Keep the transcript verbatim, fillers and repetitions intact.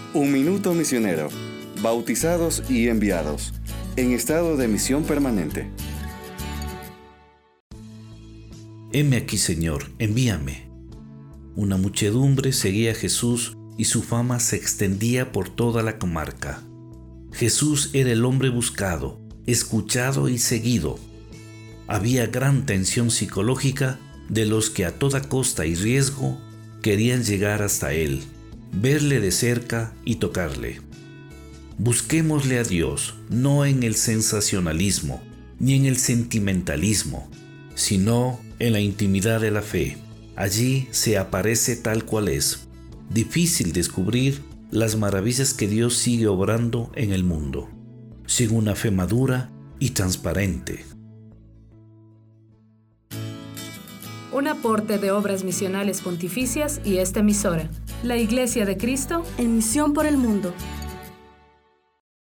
Un minuto misionero. Bautizados y enviados. En estado de misión permanente. Heme aquí, Señor, envíame. Una muchedumbre seguía a Jesús y su fama se extendía por toda la comarca. Jesús era el hombre buscado, escuchado y seguido. Había gran tensión psicológica de los que a toda costa y riesgo querían llegar hasta Él, verle de cerca y tocarle. Busquémosle a Dios, no en el sensacionalismo, ni en el sentimentalismo, sino en la intimidad de la fe. Allí se aparece tal cual es. Difícil descubrir las maravillas que Dios sigue obrando en el mundo, sin una fe madura y transparente. Un aporte de Obras Misionales Pontificias y esta emisora, la Iglesia de Cristo en misión por el mundo.